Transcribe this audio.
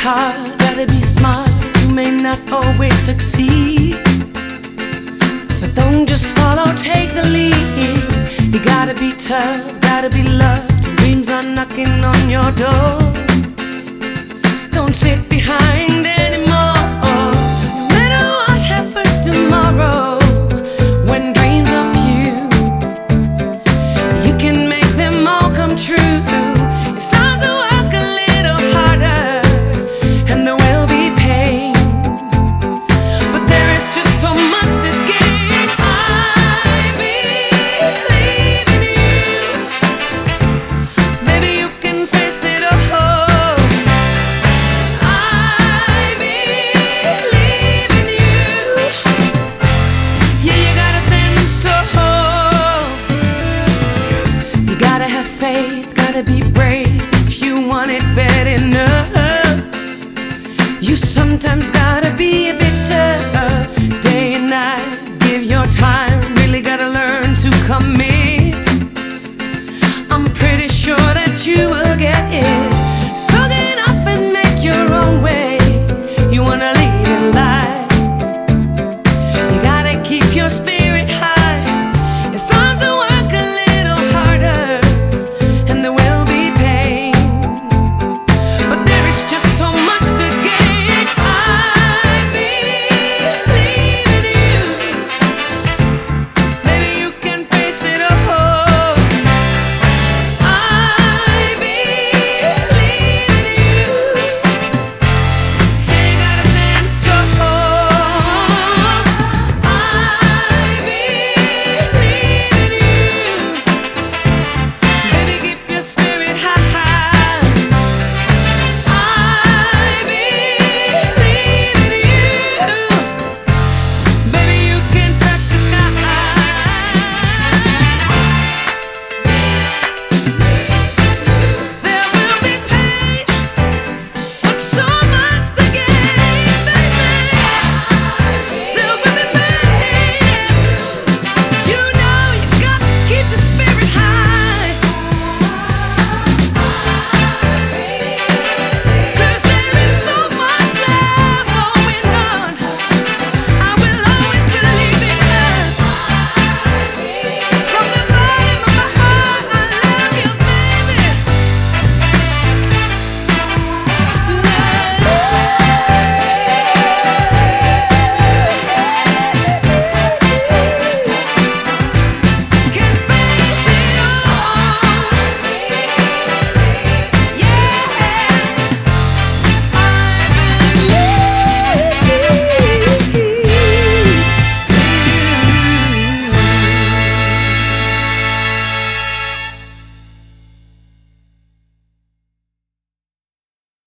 hard, gotta be smart. You may not always succeed, but don't just follow, take the lead. You gotta be tough, gotta be loved. Dreams are knocking on your door. Don't sit behind anymore. No matter what happens tomorrow, when dreams are few, you can make them all come true. It's time to work a little harder, and there will be pain, but there is just so much to gain. I believe in you. Maybe you can face it all. I believe in you. Yeah, you gotta stand tall. You gotta have faith, gotta be brave if you want it bad enough. You sometimes gotta be a bit